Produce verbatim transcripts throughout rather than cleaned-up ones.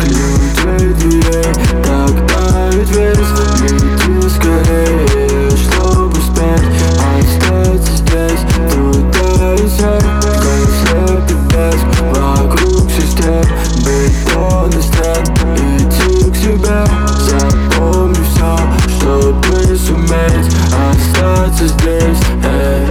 миллион твоих дверей. Тогда ведь весь лети скорее, чтобы успеть остаться здесь. Туда и сядь, как слепит блеск. Вокруг систем, бетон и стен. Иди к себе, запомни все, чтобы суметь остаться здесь. Эй.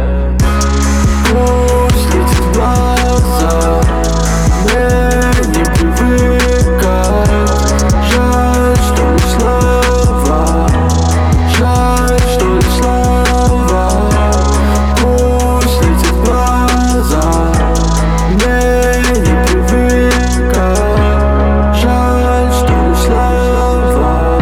Пусть летит глаза, мне не привыкать. Жаль, что лишь слова, жаль, что лишь слова. Пусть летит глаза, мне не привыкать. Жаль, что лишь слова.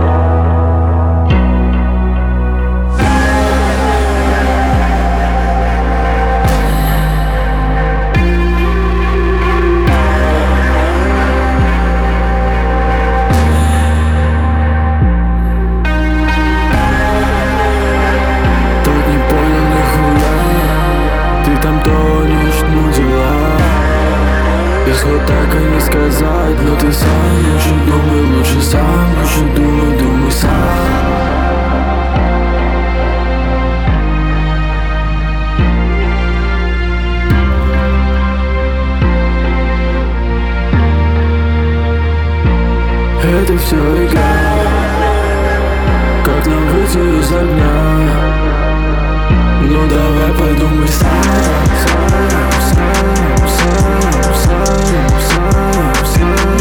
Ты там тонешь, ну дела. Исход так и не сказать, но ты сам лучше думай, лучше сам, лучше думай, думай сам. Это все игра, как нам выйти из огня. Ну давай подумай сам, сам, сам, сам, сам, сам, сам.